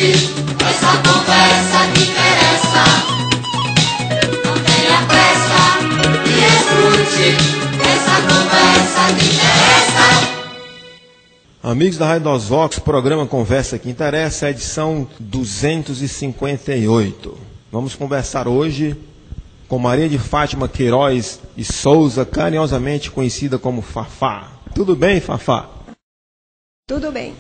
essa conversa me interessa. Não tenha pressa e escute, essa conversa me interessa. Amigos da Rádio Dos Vox, programa Conversa que Interessa, edição 258. Vamos conversar hoje com Maria de Fátima Queiroz e Souza, carinhosamente conhecida como Fafá. Tudo bem, Fafá? Tudo bem.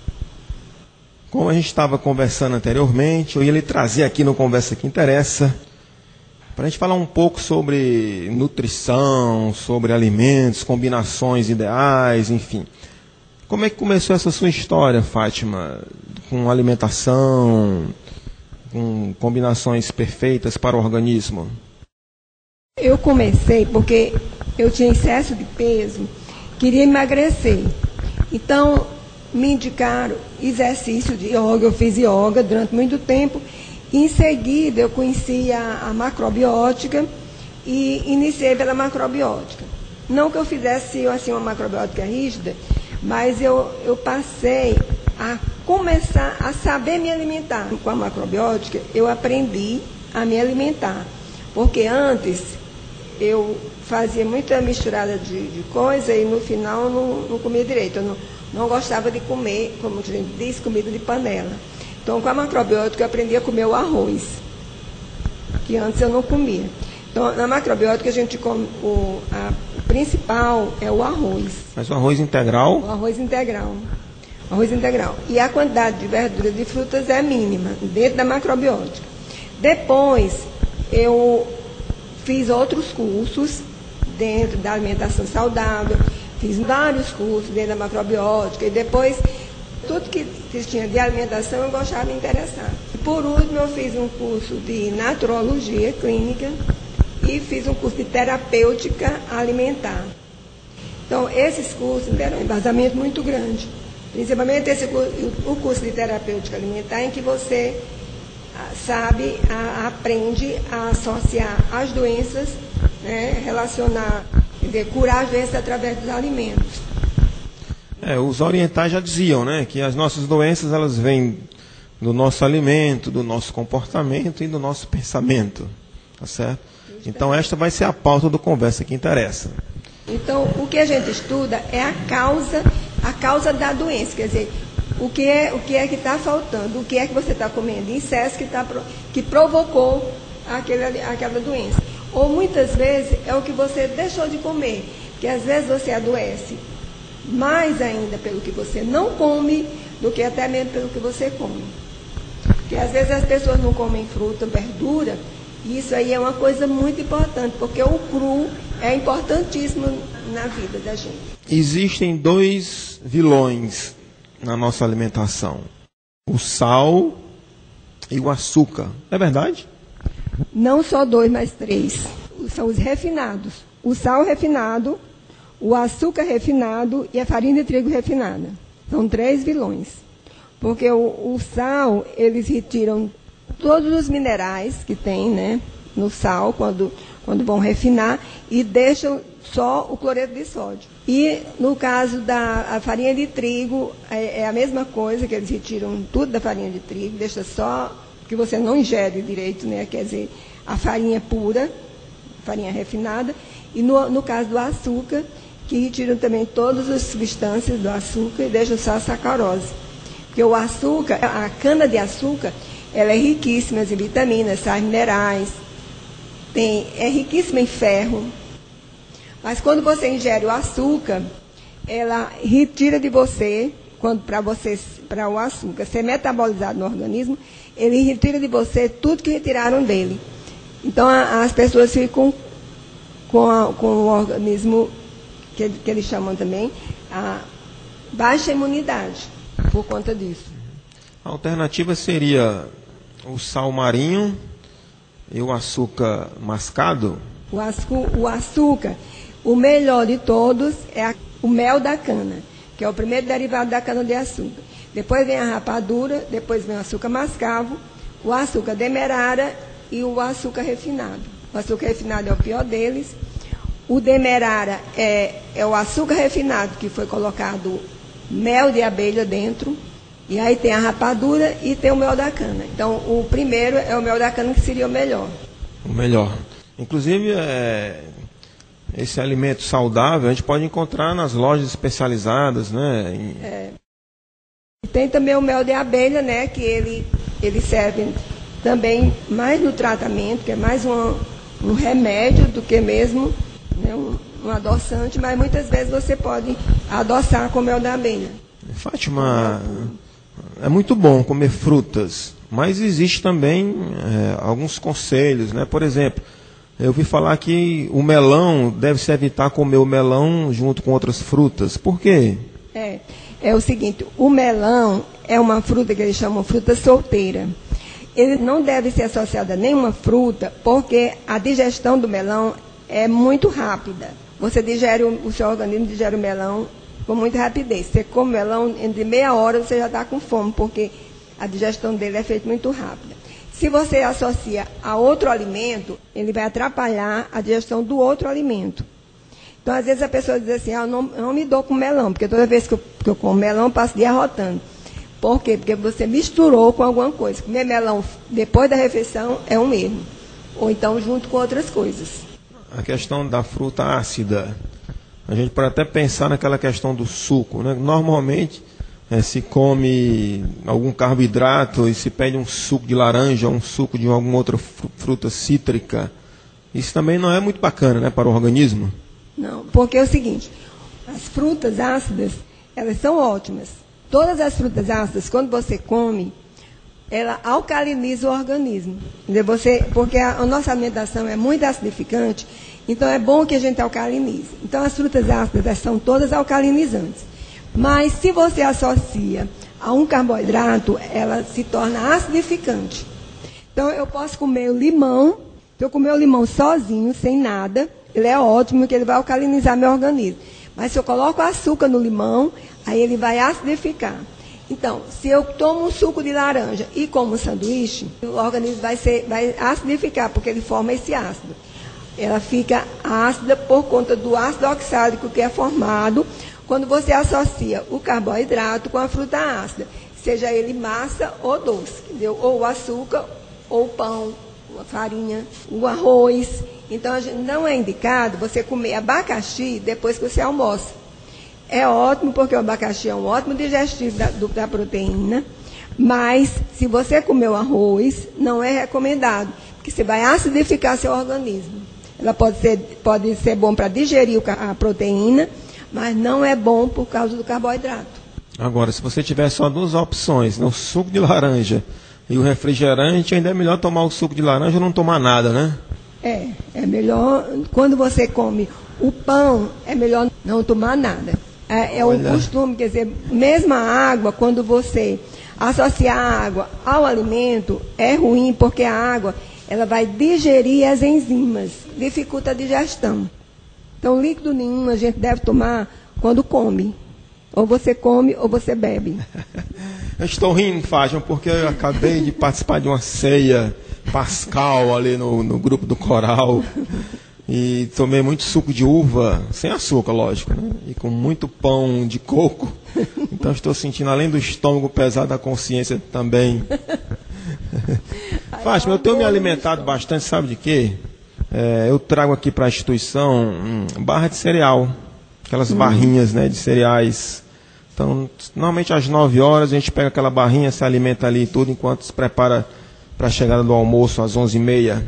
Como a gente estava conversando anteriormente, eu ia lhe trazer aqui no Conversa que Interessa para a gente falar um pouco sobre nutrição, sobre alimentos, combinações ideais, enfim. Como é que começou essa sua história, Fátima, com alimentação, com combinações perfeitas para o organismo? Eu comecei porque eu tinha excesso de peso, queria emagrecer. Então, me indicaram exercício de yoga, eu fiz yoga durante muito tempo. Em seguida, eu conheci a macrobiótica e iniciei pela macrobiótica. Não que eu fizesse assim, uma macrobiótica rígida, mas eu passei a começar a saber me alimentar. Com a macrobiótica, eu aprendi a me alimentar. Porque antes, eu fazia muita misturada de coisa e no final eu não comia direito. Eu não gostava de comer, como a gente diz, comida de panela. Então, com a macrobiótica, eu aprendi a comer o arroz, que antes eu não comia. Então, na macrobiótica, a gente come o principal é o arroz. Mas o arroz integral? O arroz integral. O arroz integral. E a quantidade de verduras e frutas é mínima, dentro da macrobiótica. Depois, eu fiz outros cursos dentro da alimentação saudável, fiz vários cursos dentro da macrobiótica e depois tudo que tinha de alimentação eu gostava de me interessar. Por último, eu fiz um curso de naturologia clínica e fiz um curso de terapêutica alimentar. Então, esses cursos deram um embasamento muito grande. Principalmente o curso de terapêutica alimentar, em que você aprende a associar as doenças, né, relacionar, curar as doenças através dos alimentos. Os orientais já diziam, né, que as nossas doenças elas vêm do nosso alimento, do nosso comportamento e do nosso pensamento, tá certo? Então esta vai ser a pauta do Conversa que Interessa. Então o que a gente estuda é a causa da doença, quer dizer, o que é que está faltando, o que é que você está comendo em excesso que provocou aquela doença. Ou muitas vezes é o que você deixou de comer, que às vezes você adoece mais ainda pelo que você não come do que até mesmo pelo que você come. Porque às vezes as pessoas não comem fruta, verdura, e isso aí é uma coisa muito importante, porque o cru é importantíssimo na vida da gente. Existem dois vilões na nossa alimentação: o sal e o açúcar. É verdade? Não só dois, mas três. São os refinados. O sal refinado, o açúcar refinado e a farinha de trigo refinada. São três vilões. Porque o sal, eles retiram todos os minerais que tem, né, no sal, quando vão refinar, e deixam só o cloreto de sódio. E no caso da farinha de trigo, é a mesma coisa, que eles retiram tudo da farinha de trigo, deixa só que você não ingere direito, né, quer dizer, a farinha pura, farinha refinada, e no caso do açúcar, que retiram também todas as substâncias do açúcar e deixam só a sacarose. Porque o açúcar, a cana-de-açúcar, ela é riquíssima em vitaminas, sais minerais, é riquíssima em ferro. Mas quando você ingere o açúcar, ela retira de você, para o açúcar ser metabolizado no organismo, ele retira de você tudo que retiraram dele. Então as pessoas ficam com o organismo, que eles chamam também, a baixa imunidade, por conta disso. A alternativa seria o sal marinho e o açúcar mascado? O açúcar, o melhor de todos é o mel da cana, que é o primeiro derivado da cana-de-açúcar. Depois vem a rapadura, depois vem o açúcar mascavo, o açúcar demerara e o açúcar refinado. O açúcar refinado é o pior deles. O demerara é o açúcar refinado, que foi colocado mel de abelha dentro, E aí tem a rapadura e tem o mel da cana. Então, o primeiro é o mel da cana, que seria o melhor. O melhor. Inclusive, esse alimento saudável a gente pode encontrar nas lojas especializadas, né? E tem também o mel de abelha, né? Que ele serve também mais no tratamento, que é mais um remédio do que mesmo, né, um adoçante, mas muitas vezes você pode adoçar com mel da abelha. Fátima, é muito bom comer frutas, mas existe também alguns conselhos, né? Por exemplo, eu ouvi falar que o melão deve-se evitar comer o melão junto com outras frutas. Por quê? É o seguinte, o melão é uma fruta que eles chamam fruta solteira. Ele não deve ser associado a nenhuma fruta, porque a digestão do melão é muito rápida. Você digere, o seu organismo digere o melão com muita rapidez. Você come melão, entre meia hora você já está com fome, porque a digestão dele é feita muito rápida. Se você associa a outro alimento, ele vai atrapalhar a digestão do outro alimento. Então, às vezes a pessoa diz assim, eu não me dou com melão, porque toda vez que eu como melão, eu passo o dia arrotando. Por quê? Porque você misturou com alguma coisa. Comer melão depois da refeição é um erro. Ou então junto com outras coisas. A questão da fruta ácida. A gente pode até pensar naquela questão do suco, né? Normalmente se come algum carboidrato e se pede um suco de laranja, um suco de alguma outra fruta cítrica. Isso também não é muito bacana, né, para o organismo? Não, porque é o seguinte, as frutas ácidas, elas são ótimas. Todas as frutas ácidas, quando você come, ela alcaliniza o organismo. Entendeu? Porque a nossa alimentação é muito acidificante, então é bom que a gente alcalinize. Então as frutas ácidas, elas são todas alcalinizantes. Mas se você associa a um carboidrato, ela se torna acidificante. Então eu posso comer o limão, se eu comer o limão sozinho, sem nada, ele é ótimo, que ele vai alcalinizar meu organismo. Mas se eu coloco açúcar no limão, aí ele vai acidificar. Então, se eu tomo um suco de laranja e como um sanduíche, o organismo vai acidificar, porque ele forma esse ácido. Ela fica ácida por conta do ácido oxálico que é formado quando você associa o carboidrato com a fruta ácida, seja ele massa ou doce, entendeu? Ou o açúcar, ou o pão, a farinha, o arroz. Então, não é indicado você comer abacaxi depois que você almoça. É ótimo, porque o abacaxi é um ótimo digestivo da proteína, mas se você comer o arroz, não é recomendado, porque você vai acidificar seu organismo. Ela pode ser bom para digerir a proteína, mas não é bom por causa do carboidrato. Agora, se você tiver só duas opções, né, o suco de laranja e o refrigerante, ainda é melhor tomar o suco de laranja ou não tomar nada, né? É melhor, quando você come o pão, é melhor não tomar nada. É um costume, quer dizer, mesmo a água, quando você associar a água ao alimento, é ruim, porque a água, ela vai digerir as enzimas, dificulta a digestão. Então, líquido nenhum a gente deve tomar quando come. Ou você come ou você bebe. Eu estou rindo, Fátima, porque eu acabei de participar de uma ceia pascal ali no grupo do coral. E tomei muito suco de uva, sem açúcar, lógico, né? E com muito pão de coco. Então estou sentindo, além do estômago pesado, a consciência também. Fátima, eu tenho me alimentado bastante, sabe de quê? Eu trago aqui para a instituição barra de cereal. Aquelas barrinhas, né, de cereais. Então, normalmente às 9 horas a gente pega aquela barrinha, se alimenta ali e tudo, enquanto se prepara para a chegada do almoço às 11h30.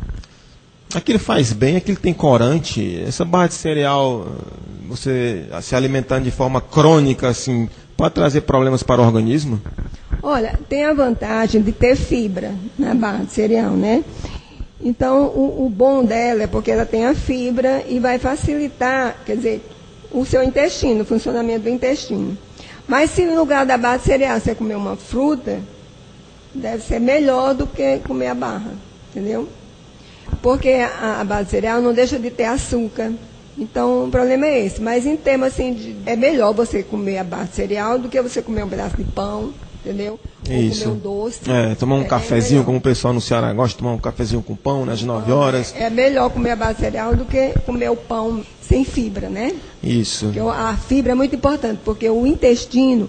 Aquilo faz bem, aquilo tem corante. Essa barra de cereal, você se alimentando de forma crônica, assim, pode trazer problemas para o organismo? Olha, tem a vantagem de ter fibra na barra de cereal, né? Então, o bom dela é porque ela tem a fibra e vai facilitar, quer dizer, o seu intestino, o funcionamento do intestino. Mas se no lugar da barra de cereal você comer uma fruta, deve ser melhor do que comer a barra, entendeu? Porque a barra de cereal não deixa de ter açúcar. Então, o problema é esse. Mas em termos assim, é melhor você comer a barra de cereal do que você comer um pedaço de pão, entendeu? Isso. Ou comer um doce. Tomar um cafezinho, como o pessoal no Ceará gosta de tomar um cafezinho com pão, né, às 9 horas. É melhor comer a barra de cereal do que comer o pão sem fibra, né? Isso. Porque a fibra é muito importante, porque o intestino,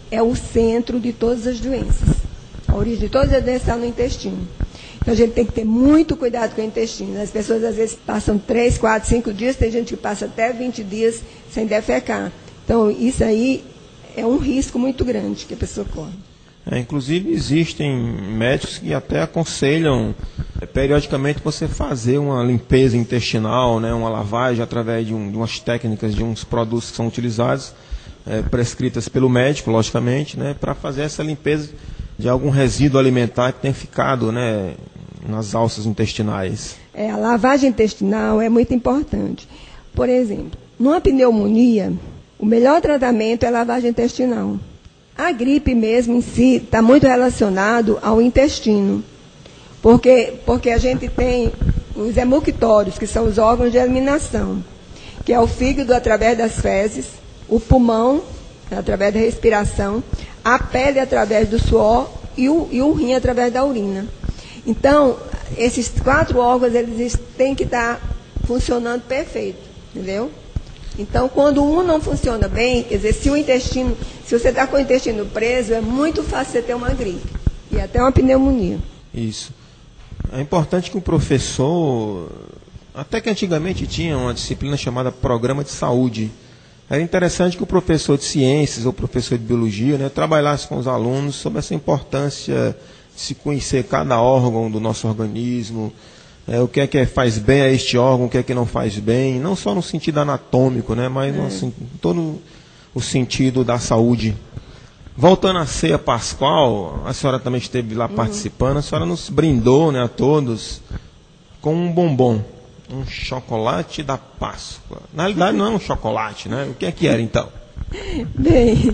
é o centro de todas as doenças. A origem de todas as doenças está no intestino. Então, a gente tem que ter muito cuidado com o intestino. As pessoas, às vezes, passam 3, 4, 5 dias, tem gente que passa até 20 dias sem defecar. Então, isso aí é um risco muito grande que a pessoa corre. Inclusive, existem médicos que até aconselham periodicamente você fazer uma limpeza intestinal, né, uma lavagem através de umas técnicas, de uns produtos que são utilizados, prescritas pelo médico, logicamente, né, para fazer essa limpeza de algum resíduo alimentar que tenha ficado, né, nas alças intestinais. A lavagem intestinal é muito importante. Por exemplo, numa pneumonia, o melhor tratamento é a lavagem intestinal. A gripe mesmo em si está muito relacionado ao intestino. Porque a gente tem os emuctórios, que são os órgãos de eliminação, que é o fígado através das fezes, o pulmão através da respiração, a pele através do suor e o rim através da urina. Então, esses 4 órgãos, eles têm que estar funcionando perfeito, entendeu? Então, quando um não funciona bem, quer dizer, se você está com o intestino preso, é muito fácil você ter uma gripe e até uma pneumonia. Isso. É importante que o professor, até que antigamente tinha uma disciplina chamada Programa de Saúde. Era interessante que o professor de ciências ou professor de biologia, né, trabalhasse com os alunos sobre essa importância de se conhecer cada órgão do nosso organismo, o que é que faz bem a este órgão, o que é que não faz bem, não só no sentido anatômico, né, mas em todo o sentido da saúde. Voltando à ceia pascual, a senhora também esteve lá participando, a senhora nos brindou, né, a todos com um bombom, um chocolate da Páscoa. Na realidade não é um chocolate, né? O que é que era então? Bem,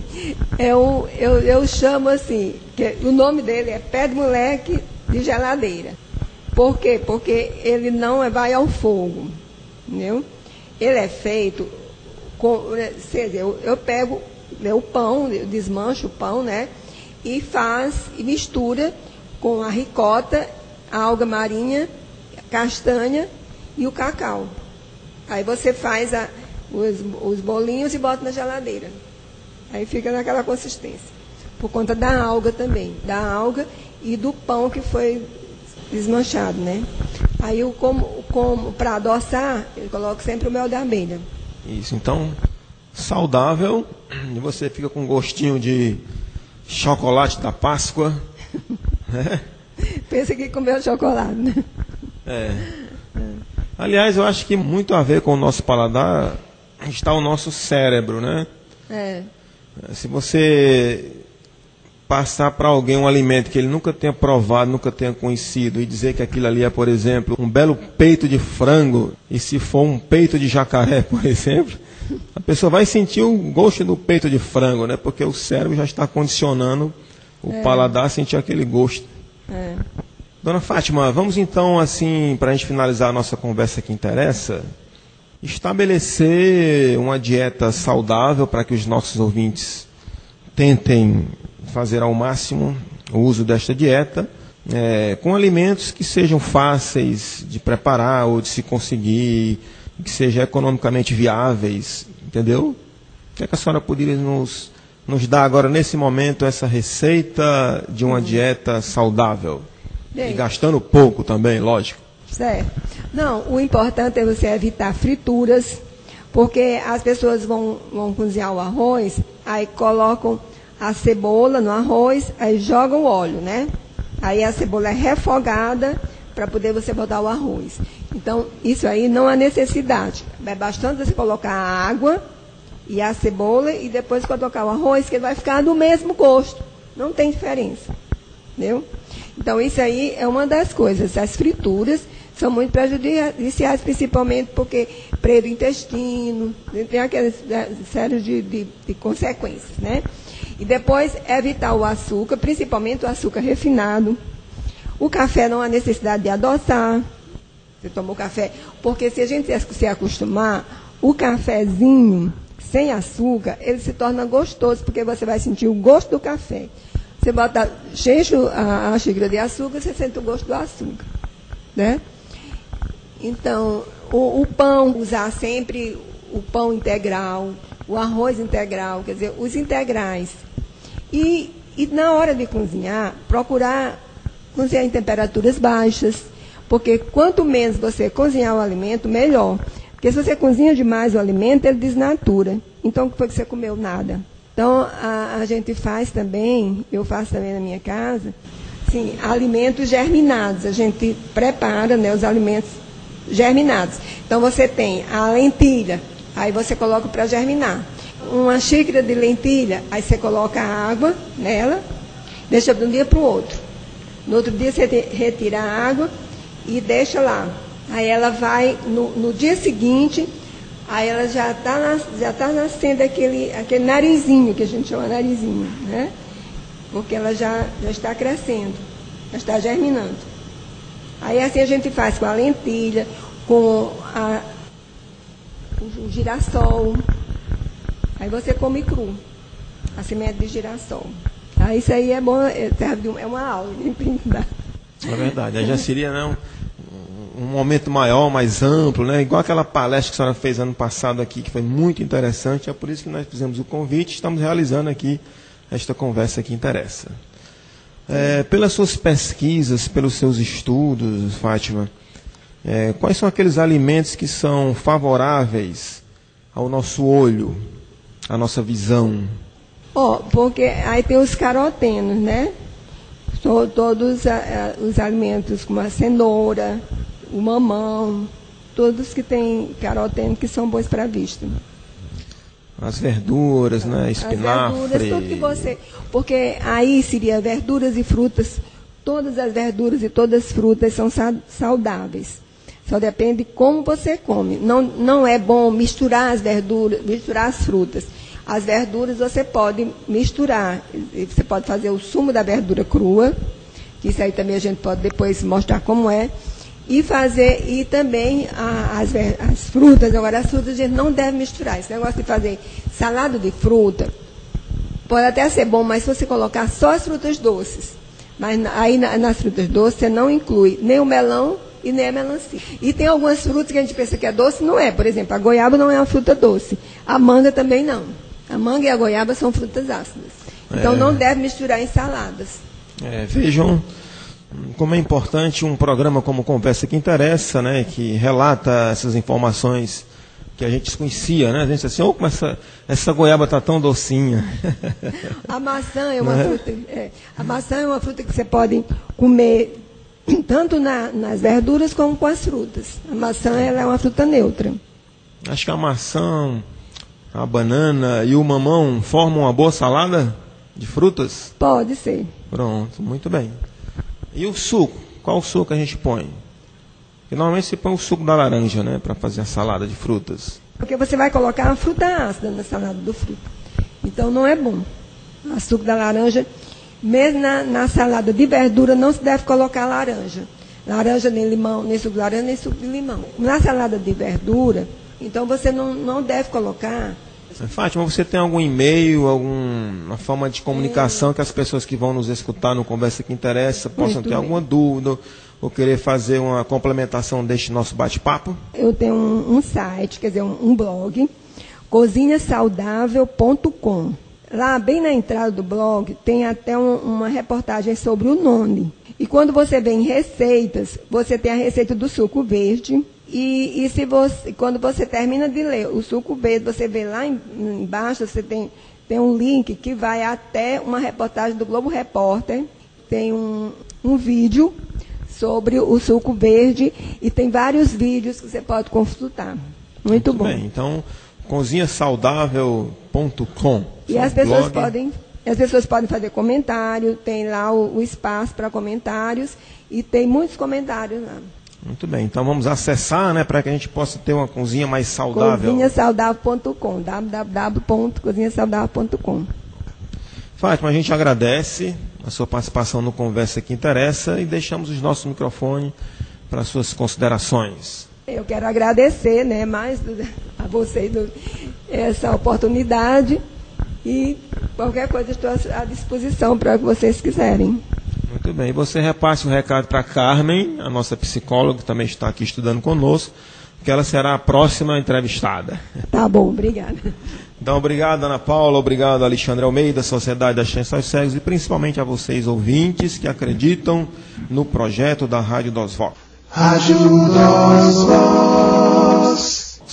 eu chamo assim, que o nome dele é pé de moleque de geladeira. Por quê? Porque ele não vai ao fogo, entendeu? Ele é feito com, eu pego o pão, eu desmancho o pão, né? E mistura com a ricota, a alga marinha, a castanha e o cacau. Aí você faz os bolinhos e bota na geladeira. Aí fica naquela consistência. Por conta da alga também. Da alga e do pão que foi desmanchado, né? Aí eu como para adoçar, eu coloco sempre o mel da abelha. Isso, então, saudável. E você fica com gostinho de chocolate da Páscoa. Né? Pensa que comeu chocolate, né? Aliás, eu acho que muito a ver com o nosso paladar está o nosso cérebro, né? Se você passar para alguém um alimento que ele nunca tenha provado, nunca tenha conhecido, e dizer que aquilo ali é, por exemplo, um belo peito de frango, e se for um peito de jacaré, por exemplo, a pessoa vai sentir o gosto do peito de frango, né? Porque o cérebro já está condicionando o paladar a sentir aquele gosto. Dona Fátima, vamos então, assim, para a gente finalizar a nossa conversa que interessa, estabelecer uma dieta saudável para que os nossos ouvintes tentem fazer ao máximo o uso desta dieta, com alimentos que sejam fáceis de preparar ou de se conseguir, que sejam economicamente viáveis, entendeu? O que é que a senhora poderia nos dar agora, nesse momento, essa receita de uma dieta saudável? Bem, e gastando pouco também, lógico. Certo. Não, o importante é você evitar frituras, porque as pessoas vão cozinhar o arroz, aí colocam a cebola no arroz, aí jogam o óleo, né? Aí a cebola é refogada para poder você botar o arroz. Então, isso aí não há necessidade. É bastante você colocar a água e a cebola e depois colocar o arroz, que ele vai ficar do mesmo gosto. Não tem diferença. Entendeu? Então, isso aí é uma das coisas. As frituras são muito prejudiciais, principalmente porque prende o intestino, tem aquelas séries de consequências, né? E depois, evitar o açúcar, principalmente o açúcar refinado. O café não há necessidade de adoçar. Você toma o café. Porque se a gente se acostumar, o cafezinho sem açúcar, ele se torna gostoso, porque você vai sentir o gosto do café. Você enche a xícara de açúcar, você sente o gosto do açúcar, né? Então, o pão, usar sempre o pão integral, o arroz integral, quer dizer, os integrais. E na hora de cozinhar, procurar cozinhar em temperaturas baixas, porque quanto menos você cozinhar o alimento, melhor. Porque se você cozinha demais o alimento, ele desnatura. Então, o que foi que você comeu? Nada. Então, a gente faz também, eu faço também na minha casa, sim, alimentos germinados. A gente prepara, né, os alimentos germinados. Então, você tem a lentilha, aí você coloca para germinar. Uma xícara de lentilha, aí você coloca a água nela, deixa de um dia para o outro. No outro dia você retira a água e deixa lá. Aí ela vai, no dia seguinte, aí ela já tá nascendo aquele narizinho, que a gente chama narizinho, né? Porque ela já está crescendo, já está germinando. Aí assim a gente faz com a lentilha, com o girassol. Aí você come cru, a semente de girassol. Aí isso aí é bom, é uma aula de empreendedor. É verdade, aí já seria, né, um momento maior, mais amplo, né? Igual aquela palestra que a senhora fez ano passado aqui, que foi muito interessante. É por isso que nós fizemos o convite, estamos realizando aqui esta conversa que interessa. Pelas suas pesquisas, pelos seus estudos, Fátima, quais são aqueles alimentos que são favoráveis ao nosso olho, à nossa visão? Porque aí tem os carotenos, né? Todos os alimentos como a cenoura, o mamão, todos que têm caroteno que são bons para a vista. As verduras, né? Espinafre. As verduras, tudo que você... Porque aí seria verduras e frutas. Todas as verduras e todas as frutas são saudáveis. Só depende de como você come. Não é bom misturar as verduras, misturar as frutas. As verduras você pode misturar. Você pode fazer o sumo da verdura crua, que isso aí também a gente pode depois mostrar como é. E também as frutas. Agora, as frutas a gente não deve misturar. Esse negócio de fazer salada de fruta pode até ser bom, mas se você colocar só as frutas doces. Mas aí nas frutas doces você não inclui nem o melão e nem a melancia. E tem algumas frutas que a gente pensa que é doce, não é. Por exemplo, a goiaba não é uma fruta doce. A manga também não. A manga e a goiaba são frutas ácidas. Então não deve misturar em saladas. Vejam como é importante um programa como Conversa que Interessa, né, que relata essas informações que a gente desconhecia, né? A gente diz assim, como essa goiaba está tão docinha. A maçã é uma fruta. A maçã é uma fruta que você pode comer tanto nas verduras como com as frutas. A maçã ela é uma fruta neutra. Acho que a maçã, a banana e o mamão formam uma boa salada de frutas? Pode ser. Pronto, muito bem. E o suco? Qual o suco a gente põe? Porque normalmente se põe o suco da laranja, né, para fazer a salada de frutas. Porque você vai colocar uma fruta ácida na salada do fruto. Então não é bom. O suco da laranja, mesmo na salada de verdura, não se deve colocar laranja. Laranja nem limão, nem suco de laranja, nem suco de limão. Na salada de verdura, então você não deve colocar. Fátima, você tem algum e-mail, alguma forma de comunicação que as pessoas que vão nos escutar no Conversa que Interessa possam ter alguma dúvida ou querer fazer uma complementação deste nosso bate-papo? Eu tenho um site, quer dizer, um blog, cozinhasaudável.com. Lá, bem na entrada do blog, tem até uma reportagem sobre o noni. E quando você vê em receitas, você tem a receita do suco verde. E quando você termina de ler o suco verde, você vê lá embaixo, você tem um link que vai até uma reportagem do Globo Repórter. Tem um vídeo sobre o suco verde e tem vários vídeos que você pode consultar. Muito bom. Bem, então, cozinhasaudável.com. E as pessoas podem fazer comentário, tem lá o espaço para comentários e tem muitos comentários lá. Muito bem, então vamos acessar, né, para que a gente possa ter uma cozinha mais saudável. Cozinhasaudável.com, www.cozinhasaudável.com. Fátima, a gente agradece a sua participação no Conversa que Interessa e deixamos os nossos microfones para as suas considerações. Eu quero agradecer, né, mais a vocês essa oportunidade e qualquer coisa estou à disposição para o que vocês quiserem. Muito bem, você repasse o recado para a Carmen, a nossa psicóloga, que também está aqui estudando conosco, que ela será a próxima entrevistada. Tá bom, obrigada. Então, obrigado, Ana Paula, obrigado, Alexandre Almeida, Sociedade da Ciência aos Cegos, e principalmente a vocês, ouvintes, que acreditam no projeto da Rádio DOS Vox. Rádio DOS Vox.